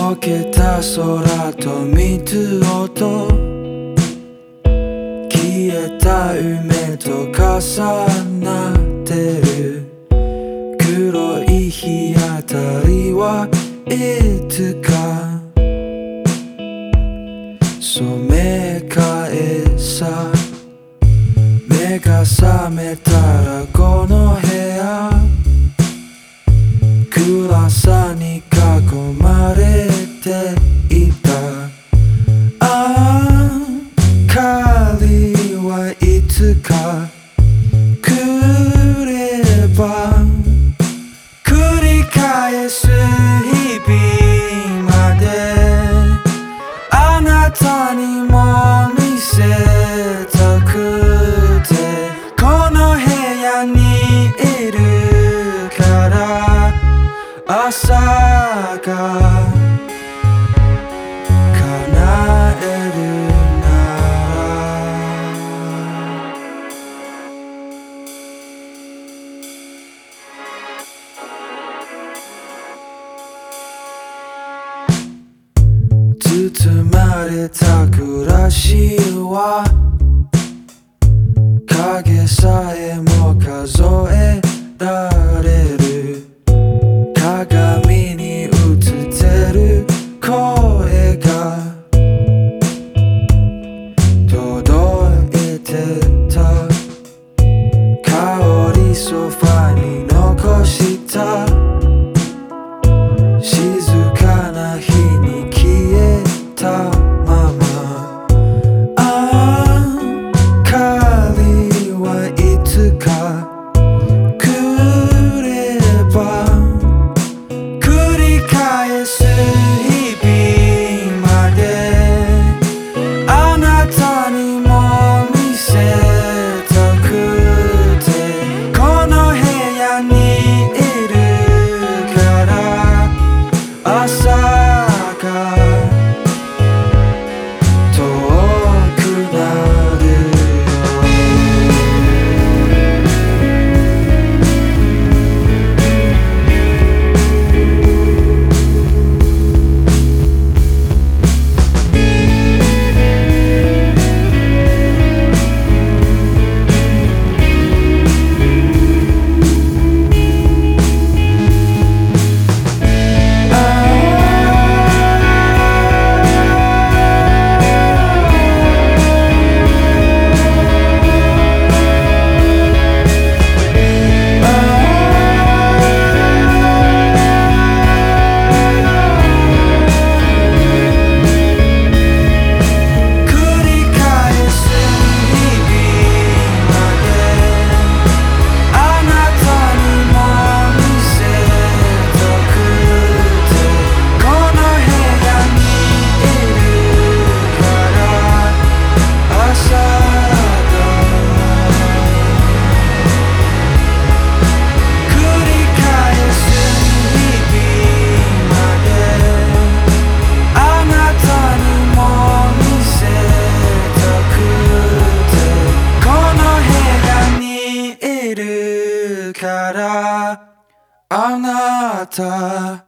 溶けた空と水音、消えた夢と重なってる黒い日当たりはいつか染め替えさ。目が覚めたらこの部屋暗さに囲まれていた。明かりはいつか来れば繰り返す日々まであなたにも見せたくてこの部屋にいるから朝が叶えるなら。包まれた暮らしは影さえも数えられる。鏡に映ってる声が届いてた。香りソファに残した静かな日に消えたまま。明かりはいつか来れば繰り返す日々まであなたにも見せたくてこの部屋にいるから朝が遠くなるよ。からあなた